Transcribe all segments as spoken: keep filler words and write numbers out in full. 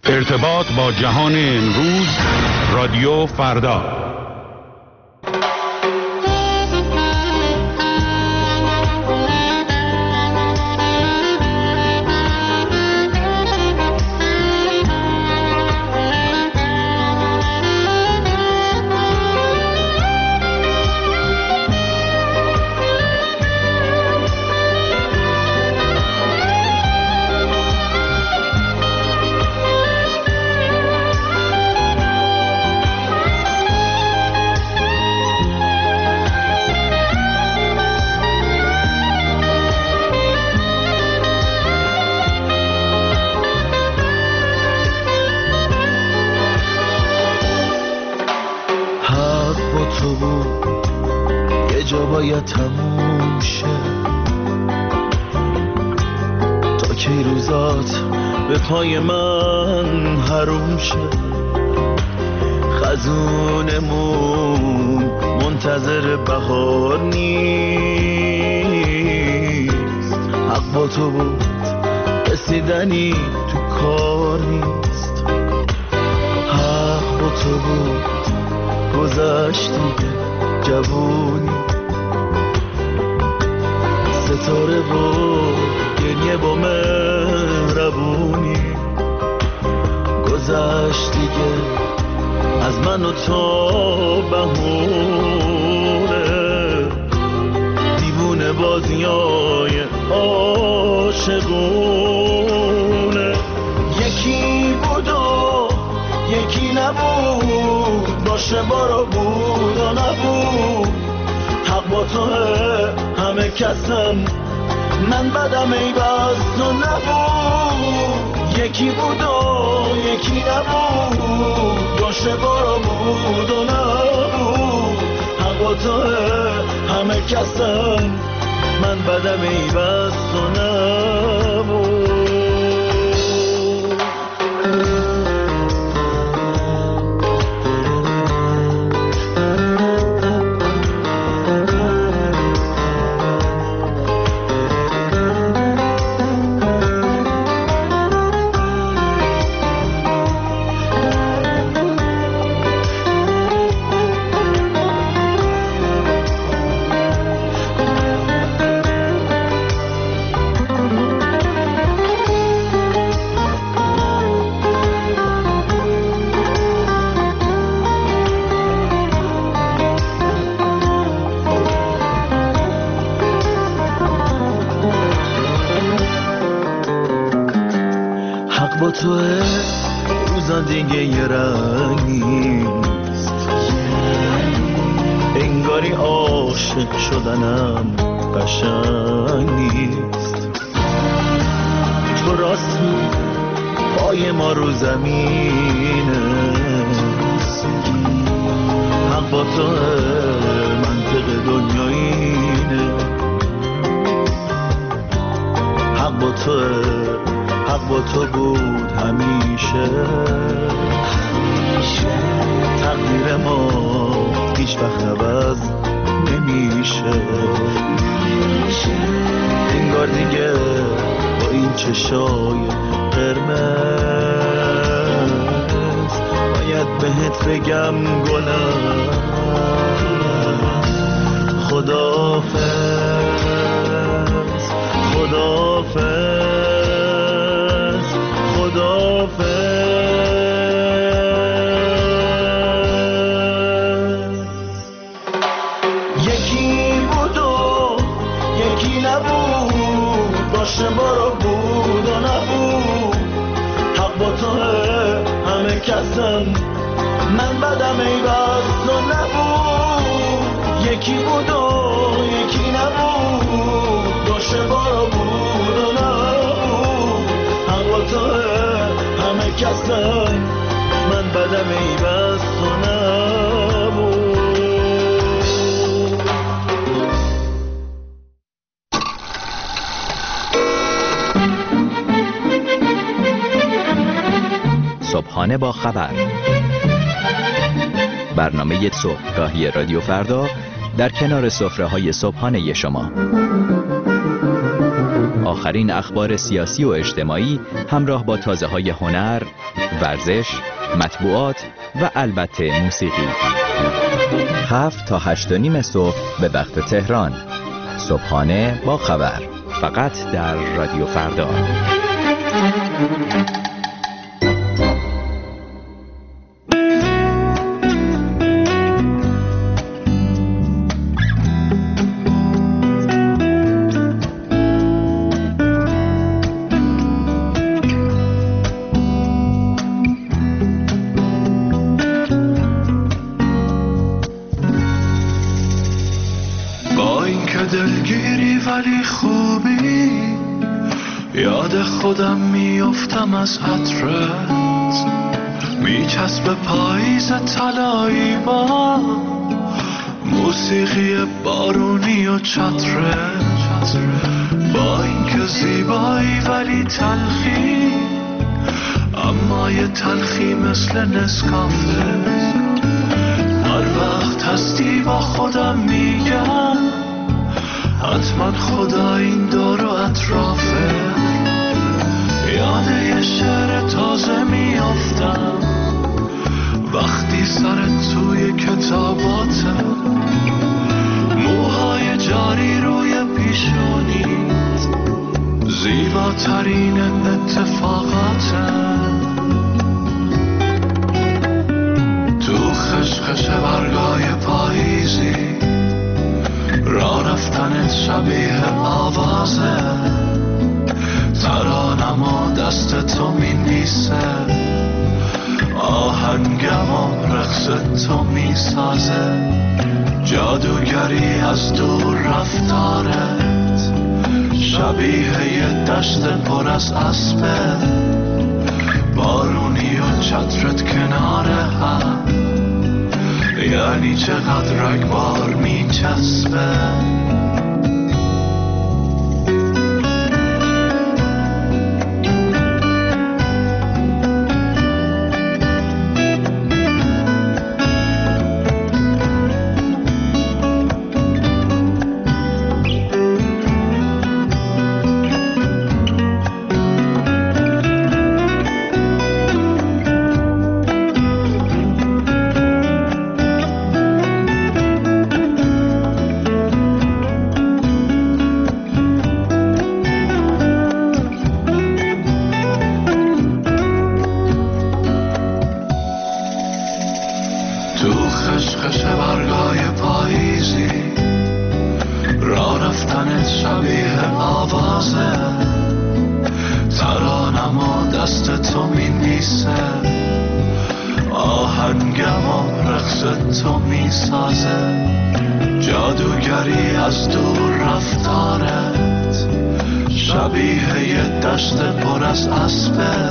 ارتباط با جهان امروز، رادیو فردا. باید تموم شه تا کی روزات به پای من حروم شه. خزونمون منتظر بهار نیست، حق با تو بود رسیدنی تو کار نیست. حق با تو بود گذشت دیگه جوونی، ستاره و گریه با مهربونی. گذشت دیگه از من و تو بهونه، دیوونه بازیای عاشقونه. یکی بود و یکی نبود، باشه بارا بود و نبود. حق با توه همه کسم، من بدم ای بس تو نبود. یکی بود و یکی نبود، باشه بارا بود و نبود. حق با توه همه کسم، من بدم ای بس تو نبود. با توه روزا دیگه یه رنگ نیست، انگاری عاشق شدنم قشنگ نیست. تو راستی پای ما رو زمینه، حق با توه منطق دنیا اینه. حق با توه، حق با تو بود همیشه، همیشه. تقدیر ما هیچ وقت عوض نمیشه، نمیشه. انگار دیگه با این چشای قرمز باید بهت بگم گلم خداحافظ، خداحافظ، یکی بود و یکی نبود، باشه بارا بود و نبود. حق با توه همه کسم، من بدم ای بس تو نبود. یکی بود و یکی نبود، باشه بارا بود و نبود. حق با توه همه کسم، من بدم ای بس تو نبود. صبحانه با خبر، برنامه صبحگاهی رادیو فردا در کنار سفره‌های صبحانه شما. آخرین اخبار سیاسی و اجتماعی همراه با تازه‌های هنر، ورزش، مطبوعات و البته موسیقی. هفت تا هشت و نیم صبح به وقت تهران. صبحانه با خبر، فقط در رادیو فردا. دلگیری ولی خوبی، یاد خودم میافتم از عطرت، میچسب پاییز طلایی با موسیقی بارونی و چترت. با اینکه زیبایی ولی تلخی، اما یه تلخی مثل نسکافه. هر وقت هستی با خودم میگم حتما خدا این دور و اطرافه. یاد یه شعر تازه میافتم وقتی سرت توی کتاباته، موهای جاری روی پیشونیت، زیباترین اتفاقاته. تو خشخش برگای پاییزی، راه رفتنت شبیه آوازه، ترانم و دست تو می نیسه، آهنگم و رقص تو می سازه. جادوگری از دور رفتارت، شبیه یه دشت پر از اسبه، بارونی و چترت کنار هم، یعنی چقدر رگبار می چسبه. جادوگری از دور رفتارت، شبیه یه دشت پر از اسبه،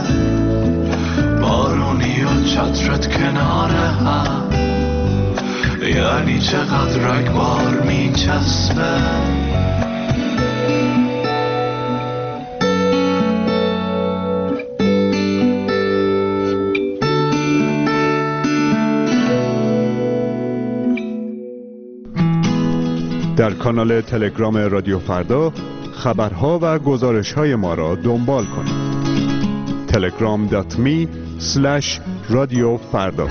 بارونی و چترت کنار هم، یعنی چقدر رگبار می چسبه. در کانال تلگرام رادیو فردا خبرها و گزارش‌های ما را دنبال کنید. تلگرام دات می اسلش رادیو فردا.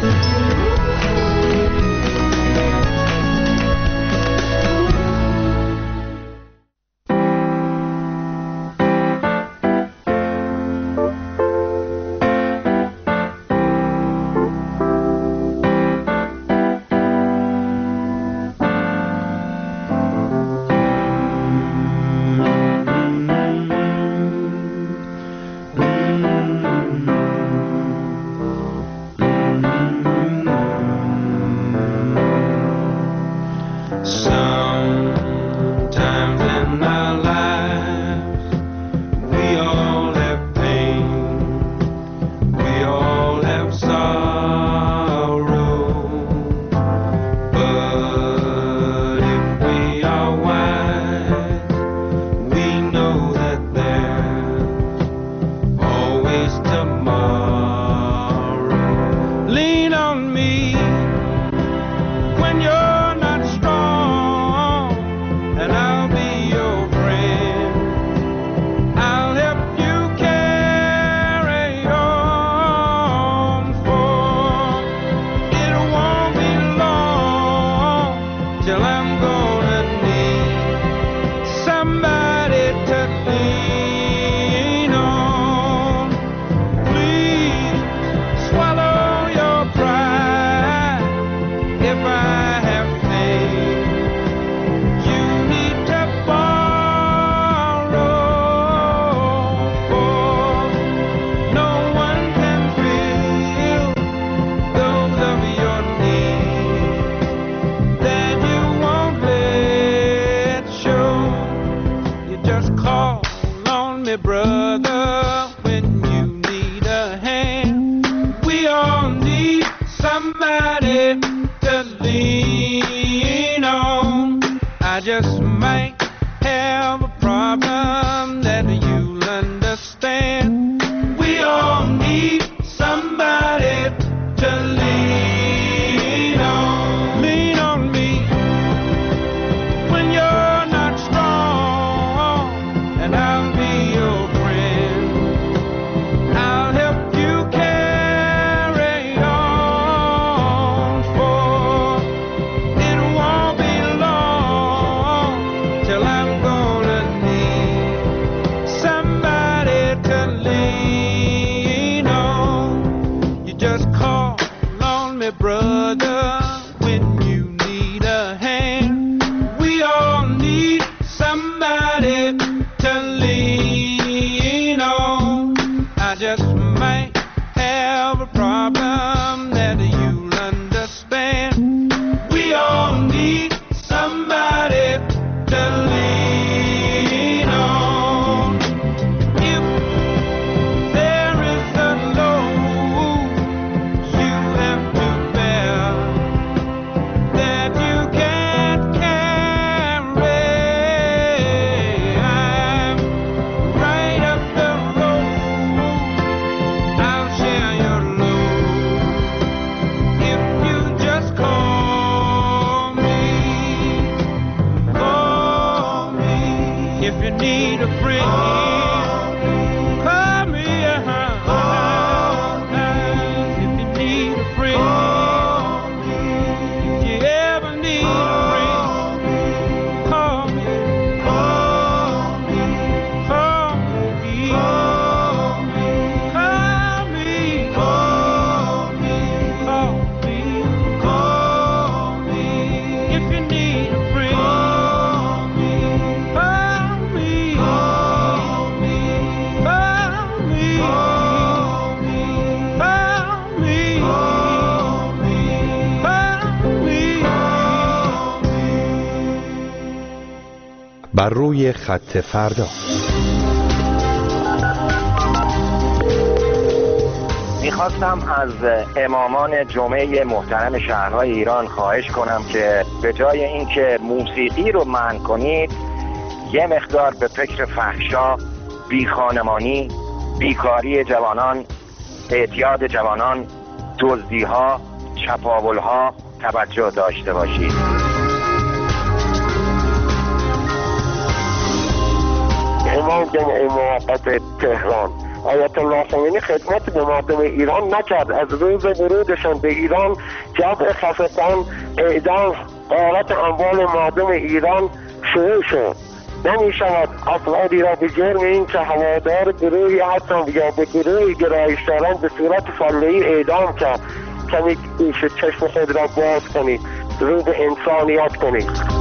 problem that you'll understand. We all need somebody to lean on. If there is a load you have to bear that you can't carry, I'm right up the road. I'll share your load if you just call me, call me. If you need a friend, call me. If you need a friend, if you ever need a friend, call me, call me, call me, call me, call me, call me, call me. If you need a friend, call me, call me, call me, call me, call me, call me. بر روی خط فردا. میخواستم از امامان جمعه محترم شهرهای ایران خواهش کنم که به جای اینکه موسیقی رو منع کنید یه مقدار به فکر فحشا، بیخانمانی، بیکاری جوانان، اعتیاد جوانان، دزدی‌ها، چپاول‌ها توجه داشته باشید. امام جمعه موقت تهران آیت الله خمینی خدمت به مردم ایران نکرد. از روز ورودشان به ایران جمع خفتان، اعدام، غارت اموال مردم ایران شروع شد. نمی شود افرادی را به جرم این که هوادار گروهی هستند یا به گروهی گرایش دارند به صورت فاله‌ای اعدام کرد. کمی گوش چشم خود را باز کنید، رو به انسانیت کنید.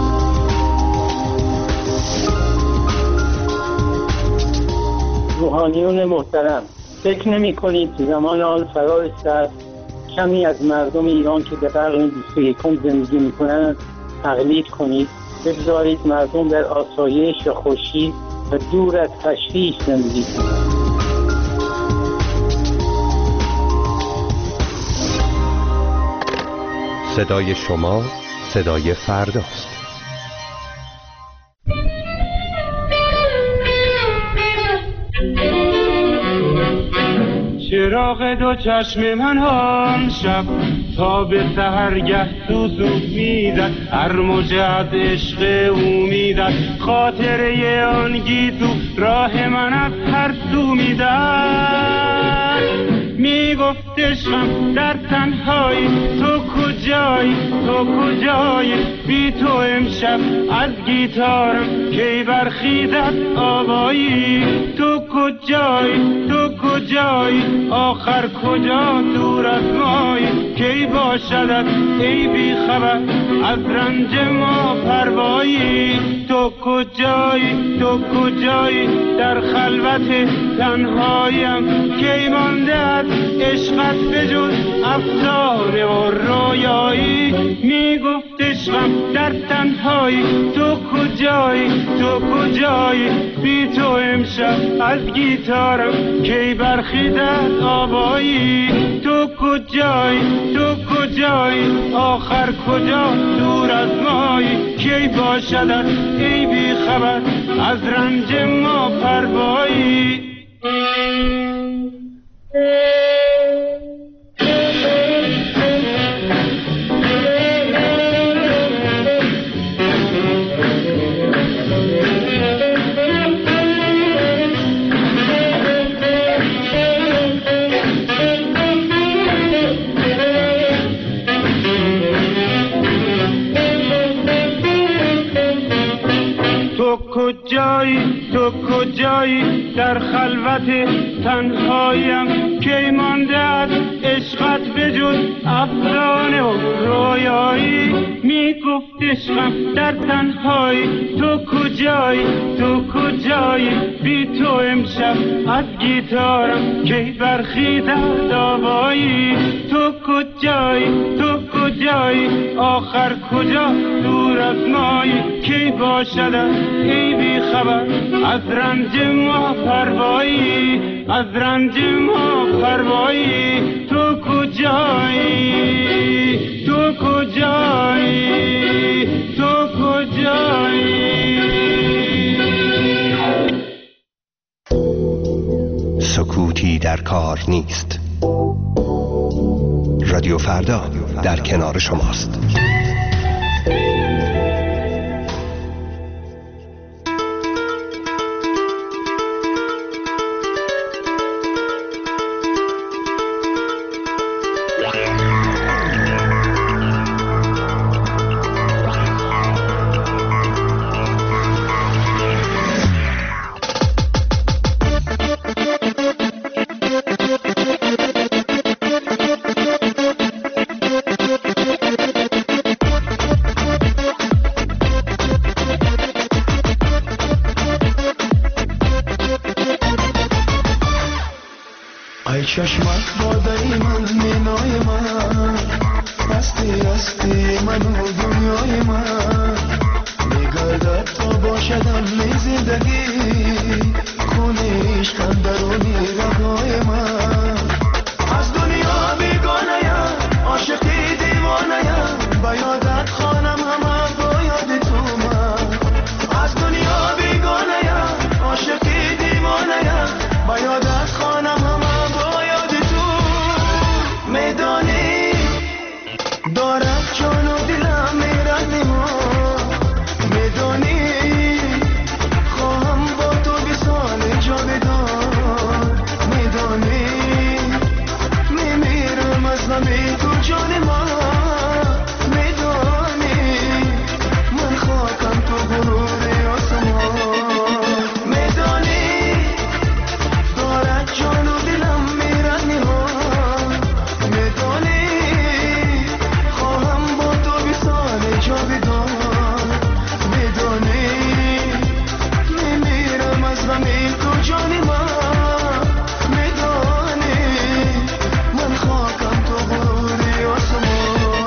روحانیون محترم، فکر نمی کنید زمان آن فرا رسیده است کمی از مردم ایران که در قرن بیست و یکم زندگی می کنند تقلید کنید؟ بگذارید مردم در آسایش و خوشی و دور از تشویش زندگی کنند. صدای شما صدای فرداست. چراغ دو چشم من آن شب تا به سحرگه سوسو میزد، هر موجه از عشق او میزد، خاطره آن گیسو راه من از هر سو میزد. میگفت عشقم در تنهایی تو کجایی، تو کجایی، بی تو امشب از گیتارم کی برخیزد آوایی. تو کجایی، تو کجایی، آخر کجا دور از مایی، کی باشدت ای بی خبر از رنج ما پروایی. تو کجایی، تو کجایی، در خلوت تنهایم کی مانده از عشقت به جز افسانه و رویایی. میگفت عشقم در تنهایی تو کجایی، تو کجایی، بی تو امشب از گیتارم کی برخیزد آوایی. تو کجایی، تو کجایی، آخر کجا دور از مایی، کی باشدت ای بی خبر از رنج ما پروایی. کجایی، تو کجایی، در خلوت تنهایم کی مانده از عشق عشقت بجز افسانه و رویایی میگفت عشقم در تنهایی تو کجایی تو کجایی بی تو امشب از گیتارم کی برخیزد داوایی تو کجایی تو کجایی آخر کجا دور از مایی کی باشد ای بی خبر از رنج ما پروایی از رنج ما پروایی تو کجایی تو کجایی تو کجایی سکوتی در کار نیست. رادیو فردا در کنار شماست. چشمت باده من مینای من هستی هستی من و دنیای من میگردد تا باشدم می زندگی خونه عشقم درونی رگای من از دنیا بیگانه‌ام عاشقی دیوانه‌ام با یادت خانم همه با یاد تو من از دنیا بیگانه‌ام عاشقی دیوانه‌ام با یادت خانم همه میدانی دارم جان و دلم میرنی ما میدانی خواهم با تو بی سال جاودان میدانی میمیرم از غمی تو جان ما میدانی من خواهم تو غرور آسمان میدانی دارم جان و دلم میرنی ما میدانی خواهم با تو بی سال جاودان میدانی میمیرم از غمی تو جان من میدانی من خواهم تو غرور آسمان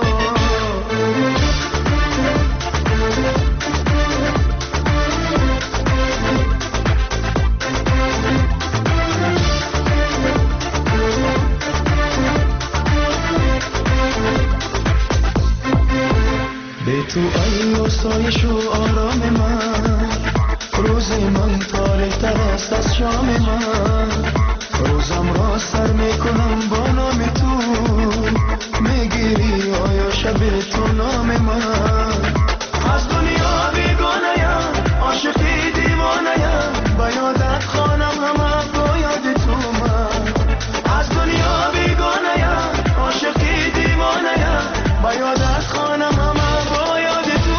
به تو ای آسایش و آرام من روز من تاریک تر است از شام من روزم را سر میکنم با نام تو میگیری آیا شب تو نام من از دنیا بیگانه‌ام عاشقی دیوانه‌ام با یادت خانم همه با یاد تو من از دنیا بیگانه‌ام عاشقی دیوانه‌ام با یادت خانم همه با یاد تو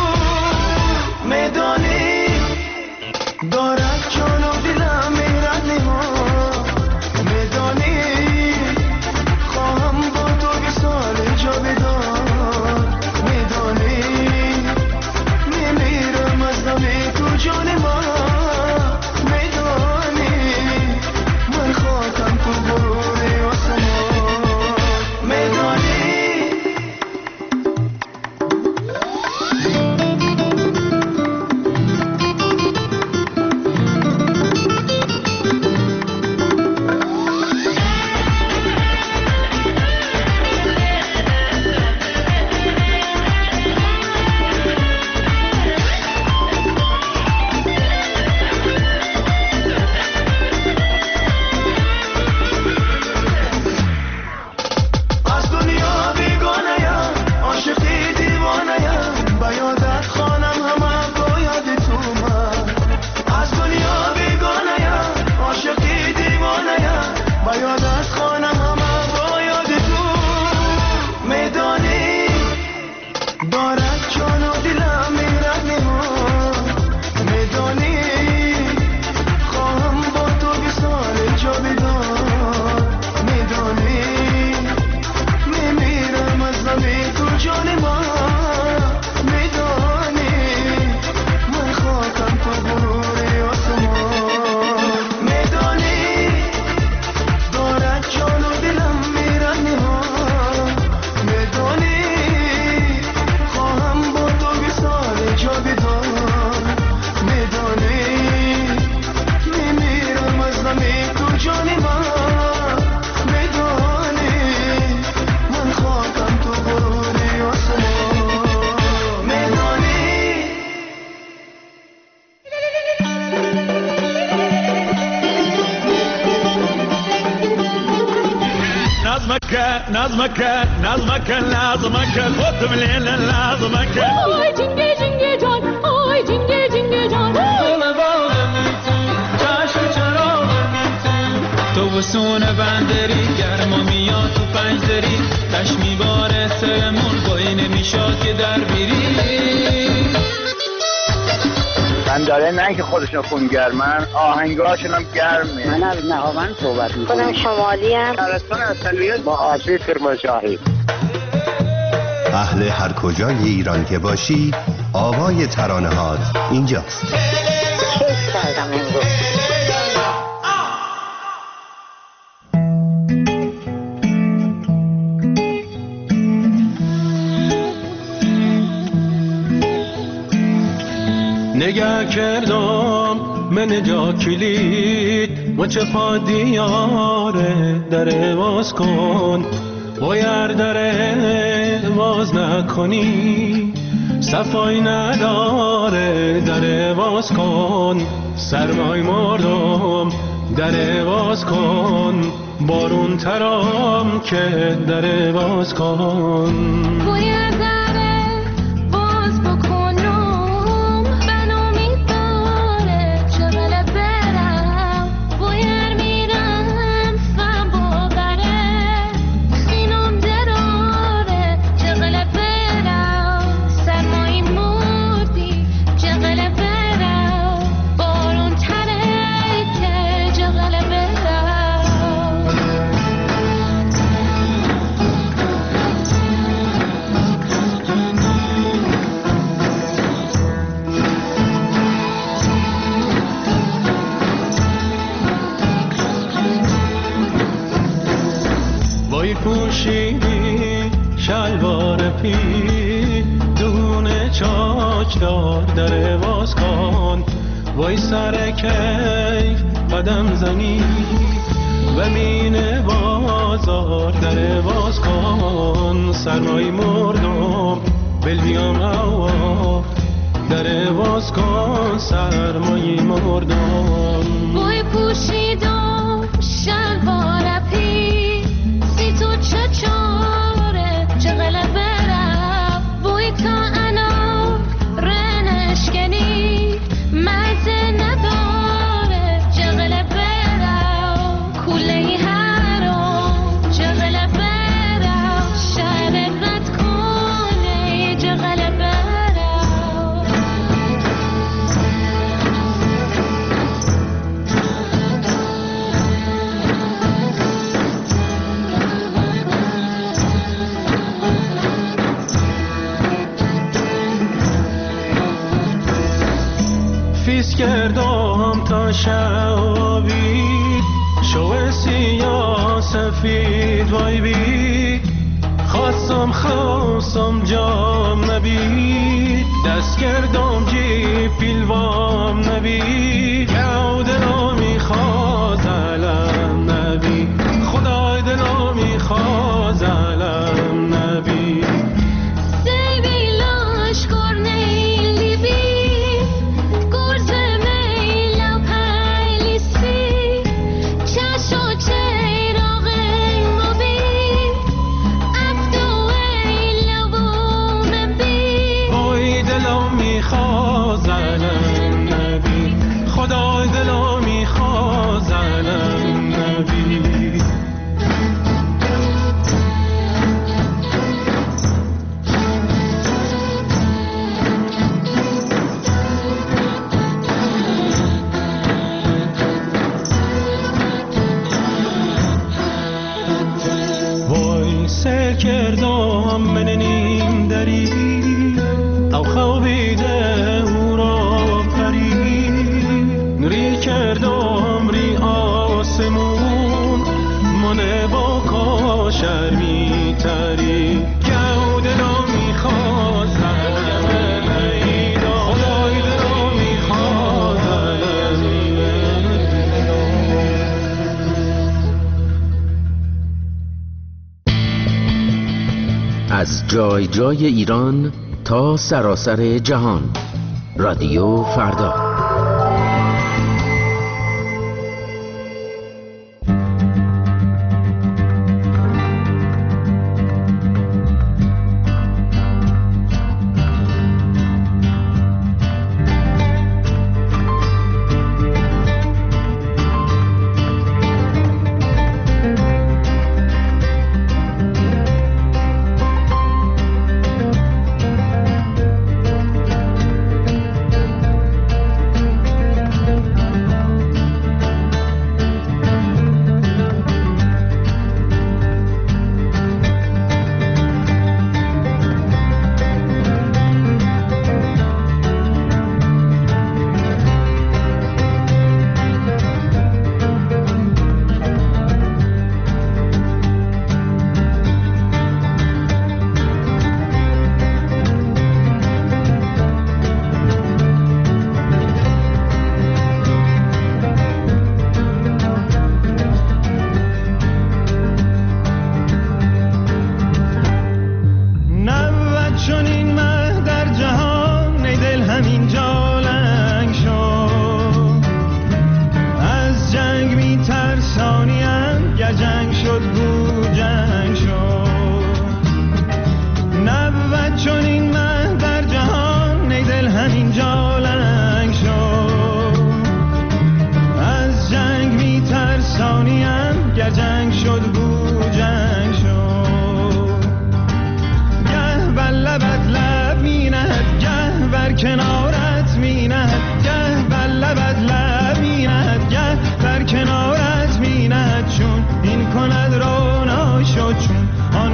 میدانی دارد جان و دلم میرنی ما میدانی نظمك نظمك نظمك نظمك خود مليل نظمك آی جنگی جنگی جان آی جنگی جنگی جان گل باغم تو چشم چراغم تو بسون بندری گرما میاد تو پنجدری تش میباره سرمون گوی نمیشاد که در بیری من داره نه که خودشون خونگرمن آهنگاشون هم گرمه. من از نهاون صحبت میکنم. خودم شمالی هم شهرستان اصلیه با آسی کرمانشاهی. اهل هر کجای ایران که باشی آوای ترانه هات اینجاست. کیف کردم امروز. نگه کردم من جا کلید و چه پا دیاره در باز کن بایر در باز نکنی صفای نداره در باز کن سرمای مردم در باز کن بارون ترام که در باز کن بایر در باز بکنم بنامی داره چغل برم بایر میرم فهم باقره خینم دراره چغل برم سرمایی مردی چغل برم بارون تره که چغل برم وای پوشیدی شلوار پی دونه چاچ دار در باز کن وای سر کیف قدم زنی و مین بازار در باز کن سرمای مردم بل بیام هوا در باز کن سرمای مردم وای پوشیدم شلوار پی سی تو چه چاره چغل برم وای تا انا رنشکنی مزه نداره چغل برم کوله هرام چغل برم شهر رد کنه چغل برم فیس کردم تا شبی شو سیاه سفید وای بی خواستم خواستم جام نبید دست کردم جی پیلوام نبید یاو دلو میخواد علم نبید خدای دلو میخواد علم نبید سیبی لاشکر نیلی بی گرز میلا پلیسی چشو چراغ مبی افتو ایلا بوم بی وای دلو میخواد علم نبید خدای دلو میخواد علم نبید وای سر کردم من نیم دری او خوابیده او را پری ری کردم ری آسمون من با کاشر می تری گو دلو میخواد زلم ایدا خدای دلو میخواد زلم از جای جای ایران تا سراسر جهان رادیو فردا.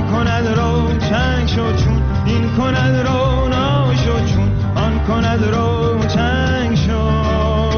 کند روشن شد چون این کند رونا شد چون آن کند روشن شد.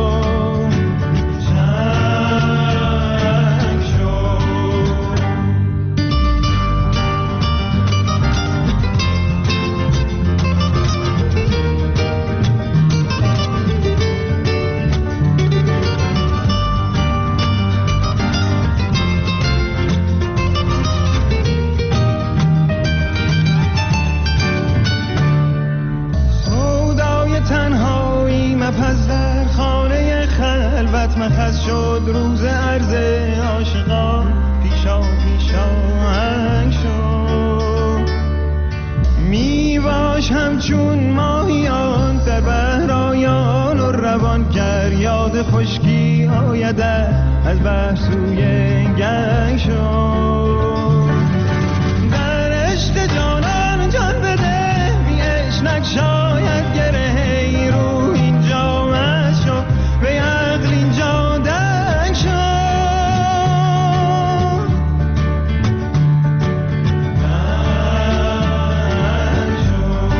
مخز شد روز عرض عاشقان پیشا پیشا هنگ شد. می باش همچون ماهیان در بحرایان و روان گر یاد خشکی آید از بحر سوی گنگ شد. در عشق جانان جان بده بی عشق شاید گره رو اینجا مست شد به عقل اینجا دنگ شد. دنگ شد.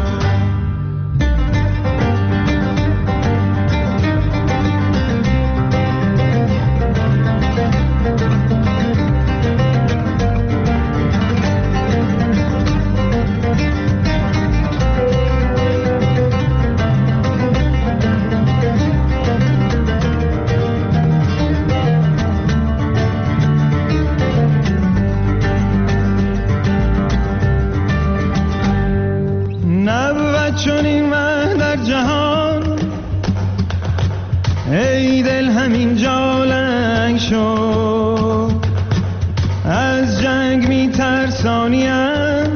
چون این مه در جهان ای دل همین جا لنگ شد. از جنگ می ترسانیم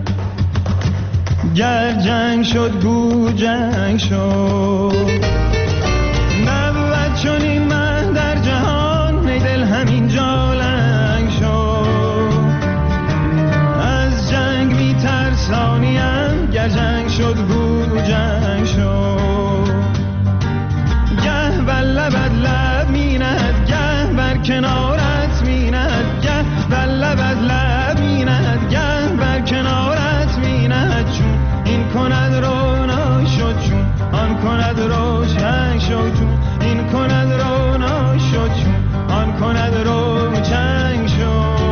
گر جنگ شد گو جنگ شد. نبود چون این مه در جهان ای دل همین جا لنگ شد. از جنگ می ترسانیم گر جنگ شد گو جنگ شد. گه بر لبت لب می نهد گه بر کنارت می نهد گه بر لبت لب می نهد گه بر کنارت می نهد چون این کند رونا شد چون آن کند روشن شد چون این کند رونا شد چون آن کند روشن شد.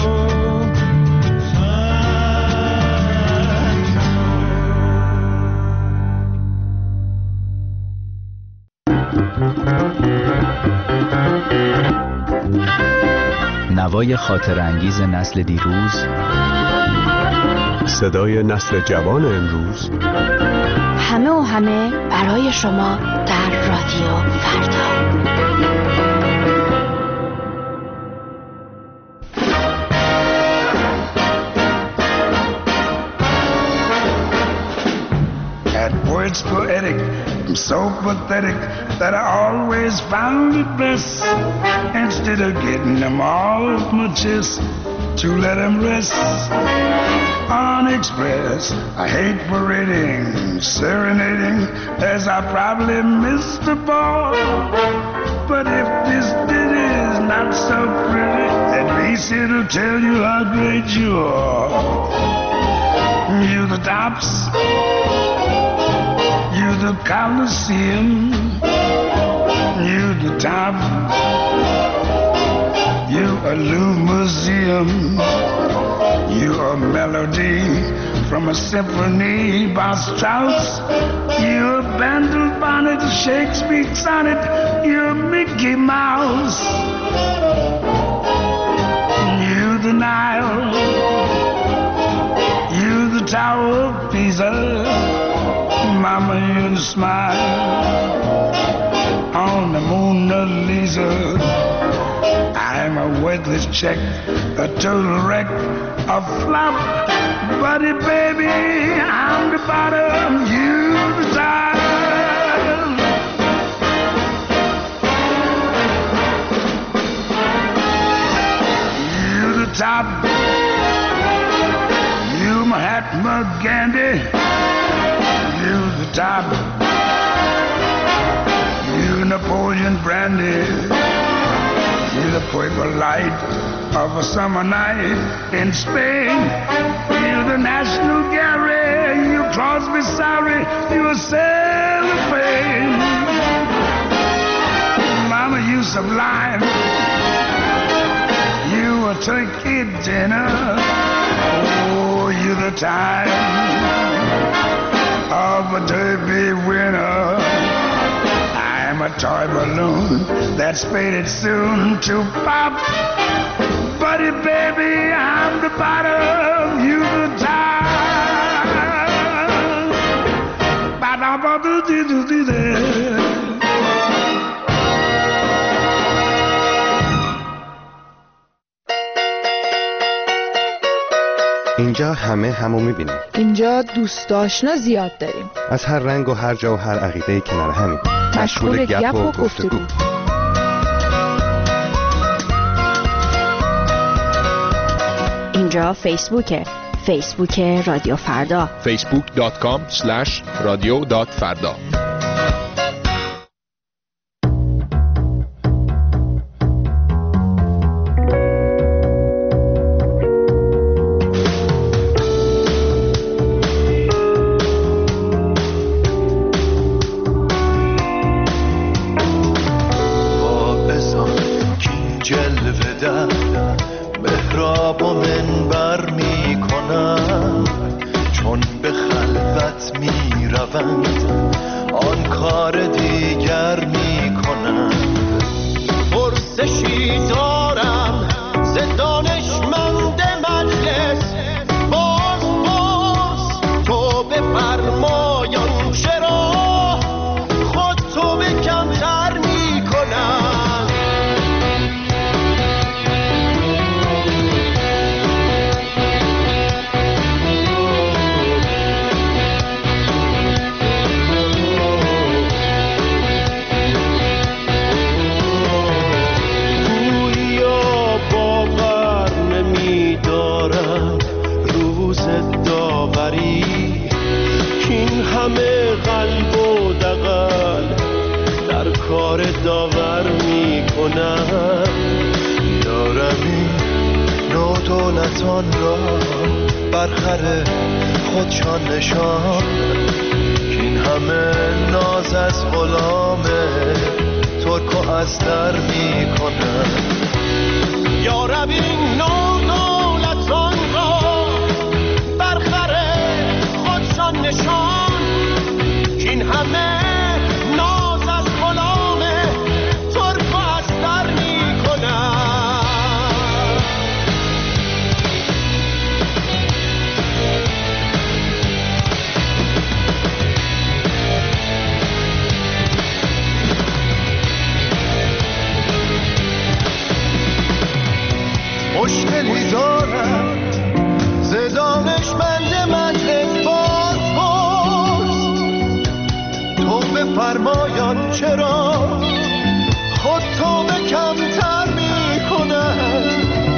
نوای خاطر انگیز نسل دیروز، صدای نسل جوان امروز، همه و همه برای شما در رادیو فردا. Words poetic, I'm so pathetic that I always found it best, instead of getting them off my chest, to let them rest unexpressed. I hate parading, serenading, as I probably missed the ball. But if this ditty is not so pretty, at least it'll tell you how great you are. You the tops, you the Colosseum, you the top, you a Museum, you a melody from a symphony by Strauss, you a Bandel bonnet, Shakespeare sonnet, you a Mickey Mouse, you the Nile, you the Tower of Pisa, Mama, you the smile on the Mona Lisa. I'm a worthless check, a total wreck, a flop. Buddy, baby, I'm the bottom, you the top. You the top. You Mahatma Gandhi. You the top, you Napoleon Brandy, you the Pueblo Light, of a summer night in Spain. Feel the National Gallery, you Crosby, sorry, you're cellophane. Mama, you sublime. You a turkey dinner. Oh, you the time of a derby winner. I'm a toy balloon that's faded soon to pop. Buddy, baby, I'm the bottom, you the top. Ba-da-ba-do-dee-doo-dee-dee. اینجا همه همو میبینیم. اینجا دوست آشنا زیاد داریم. از هر رنگ و هر جا و هر عقیده کنار همین. مشغول گپ و گفتگو. اینجا فیسبوکه. فیسبوک رادیو فردا. فیسبوک دات کام اسلش رادیو دات فردا. مشکلی دارم ز دانشمند مجلس باز پرس تو بفرمایان چرا خود تو به کمتر می کنن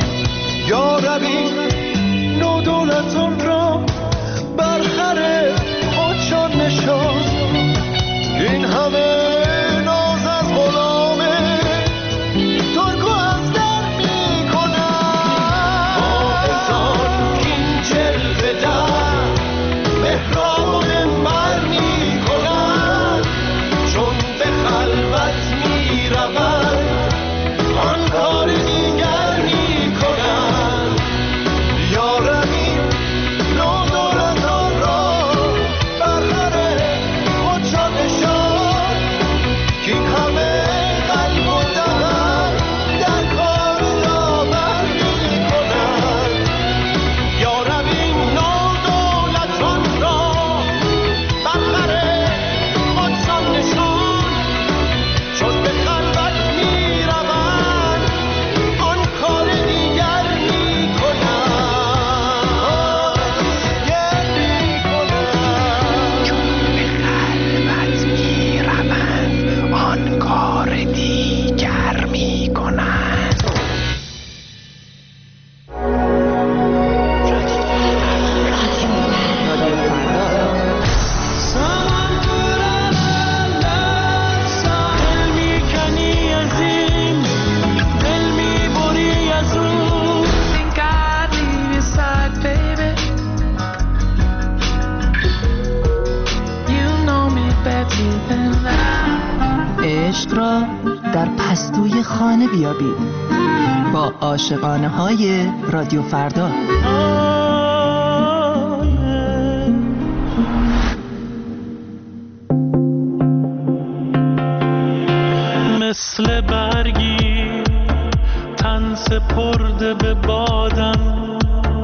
یا ربی نو دولتان را برخره خودشان نشان این همه ناز از غلامه ترک و از در می کنن با ازان این جلوه در محراب منبر می کنن چون به خلوت می روند آن کار دیگر می کنن یا ربی نو دولتان را برخره خودشان نشان در پستوی خانه بیابید با عاشقانه های رادیو فردا. مثل برگی تن سپرده به بادم،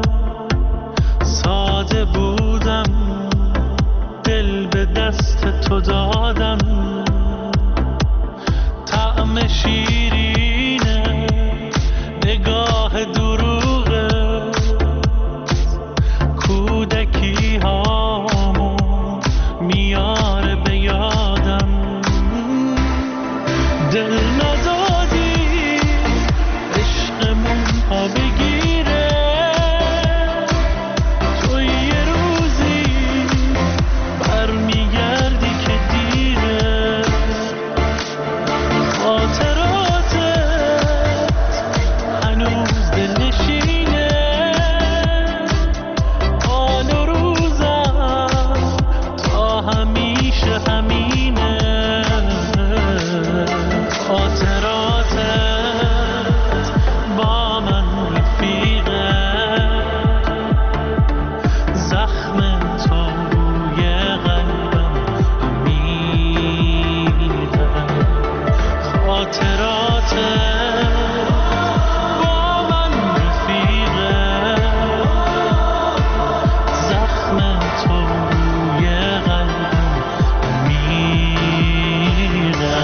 ساده بودم دل به دست تو دادم، طعم شیرینه نگاه دروغه، کودکی هامو میاره به یادم، دل ندادی عشقمون ها بگیره، تو یه روزی برمیگردی که دیره، خاطراتت هنوز دلنشینه، حال و روزم تا همیشه همینه، خاطراتت با من رفیقه، زخم تو روی قلبم میره، خاطراتت با من رفیقه، زخم تو روی قلبم میره.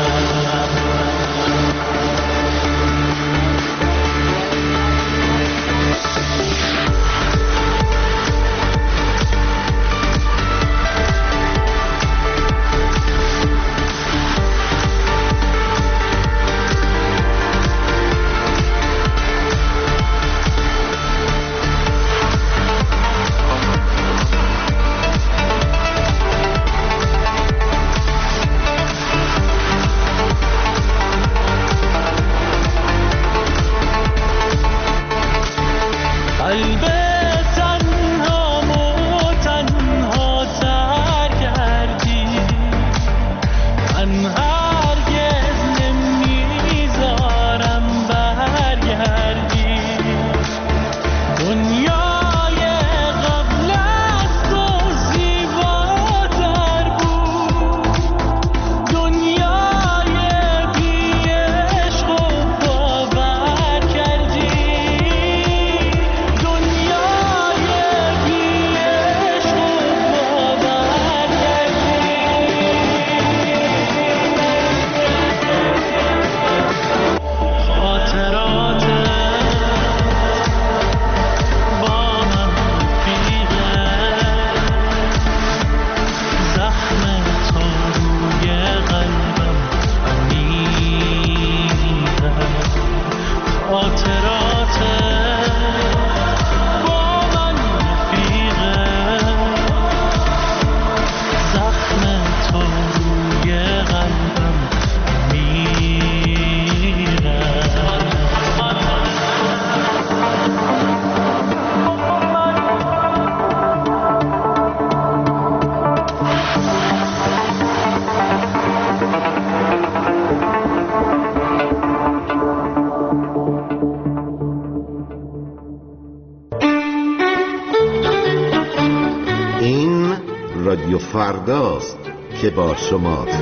قلب تنهامو تنها تر کردی، من هرگز نمیذارم برگردی، دنیای قبل از تو زیباتر بود، دنیای بی عشق و باور کردی، رادیو فرداست که با شماست.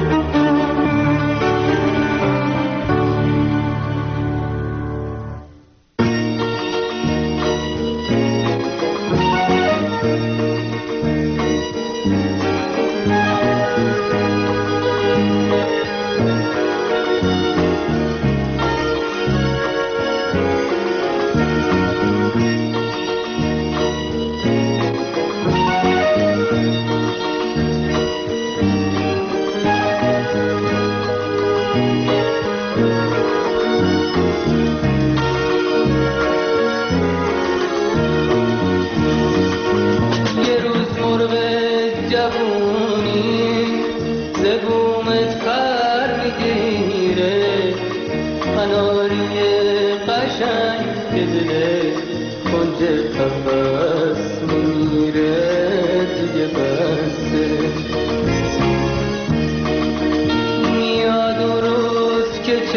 میاد و روز که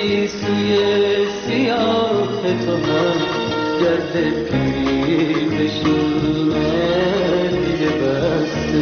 بگی سوی سیاه تو هم گرد پیری بشینه دیگه بسته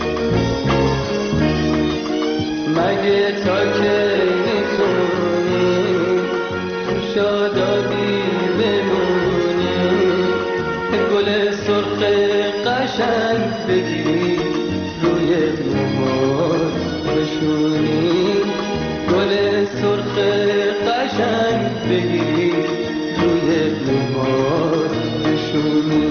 مگه تا که میتونی تو شادابی بمونی گل سرخ قشنگ بگیری روی موهات بشونی گل سرخ قشنگ بگیری روی موهات بشونی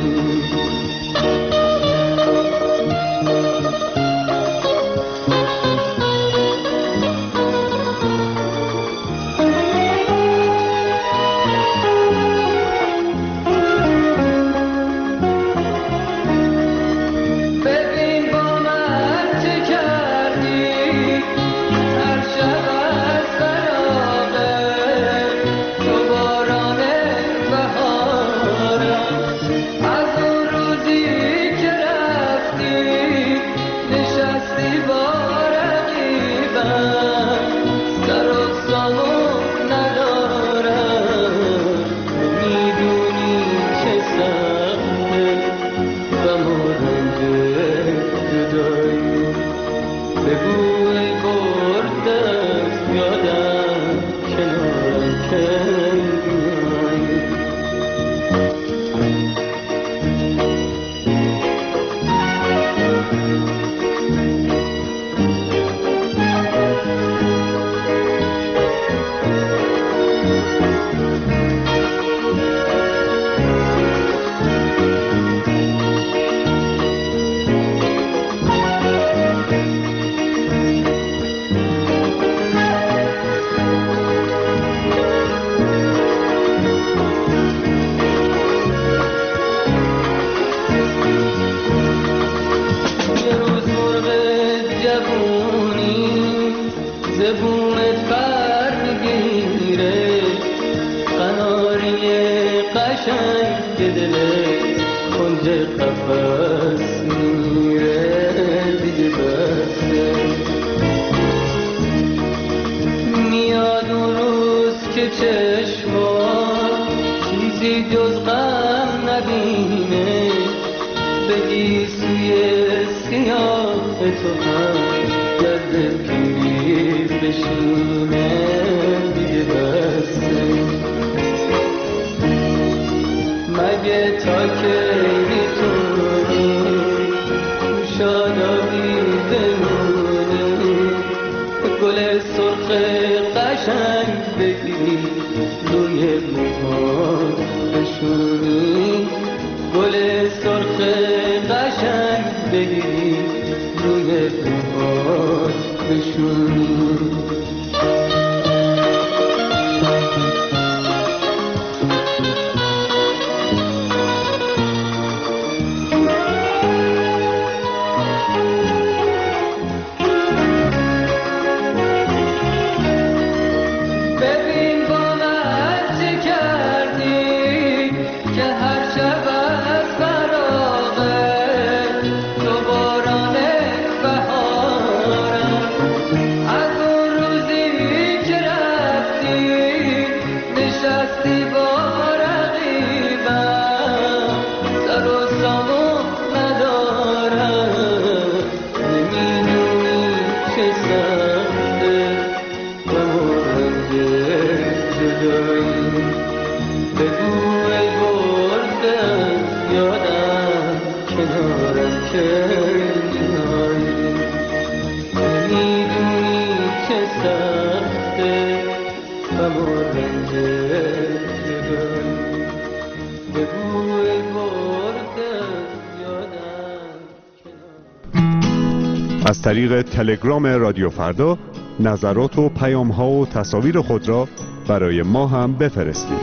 از طریق تلگرام رادیو فردا نظرات و پیام‌ها و تصاویر خود را برای ما هم بفرستید.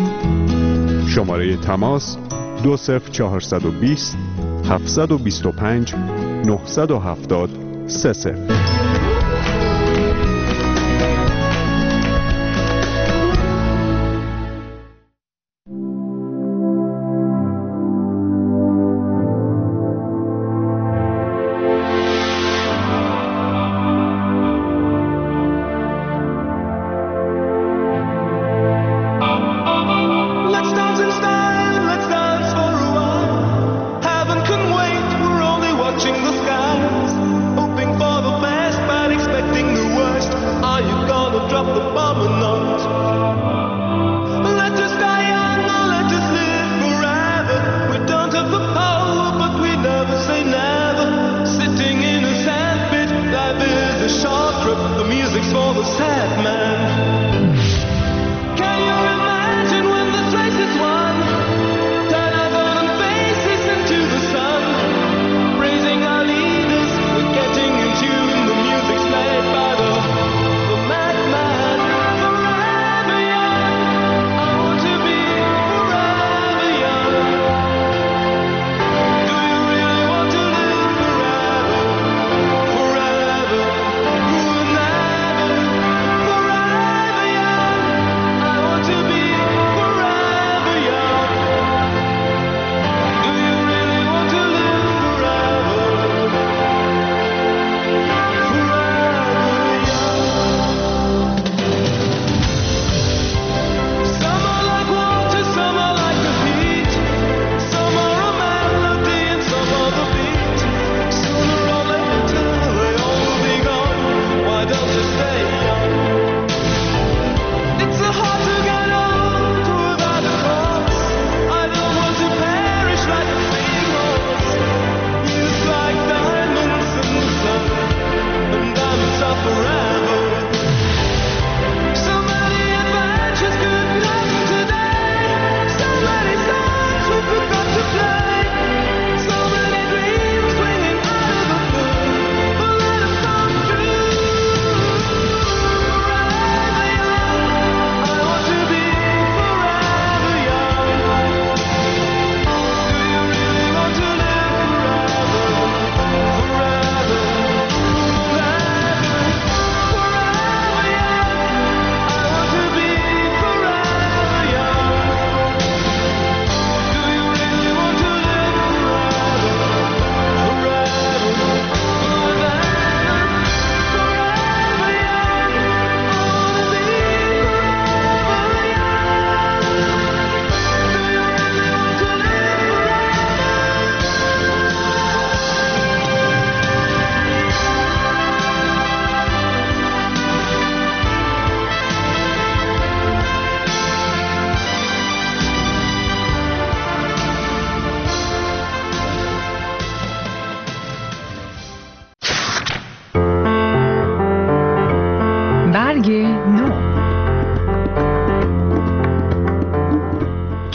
شماره تماس دو صفر چهارصد و بیست هفتصد و بیست و پنج نهصد و هفتاد سه صفر.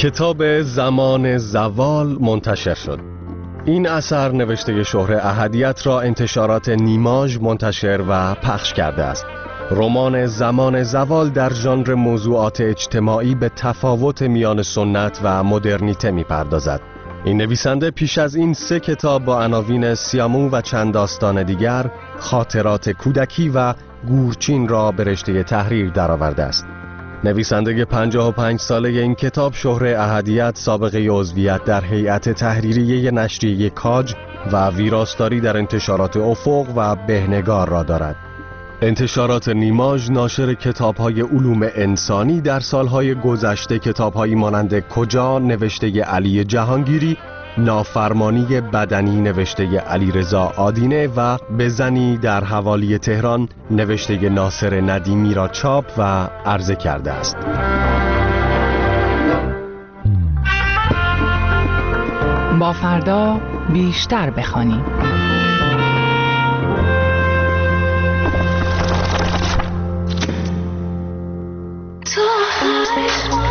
کتاب زمان زوال منتشر شد. این اثر نوشته شهره احدیت را انتشارات نیماژ منتشر و پخش کرده است. رمان زمان زوال در ژانر موضوعات اجتماعی به تفاوت میان سنت و مدرنیته می‌پردازد. این نویسنده پیش از این سه کتاب با عناوین سیامو و چند داستان دیگر، خاطرات کودکی و گورچین را به رشته تحریر درآورده است. نویسنده پنجاه و پنج ساله این کتاب شهره احدیت سابقه عضویت در هیئت تحریریه نشریه کاج و ویراستاری در انتشارات افق و بهنگار را دارد. انتشارات نیماژ ناشر کتاب‌های علوم انسانی در سالهای گذشته کتاب‌هایی مانند کجا نوشته علی جهانگیری، نافرمانی بدنی نوشته علیرضا آدینه و بزنی در حوالی تهران نوشته ناصر ندیمی را چاپ و عرضه کرده است. با فردا بیشتر بخوانیم. تو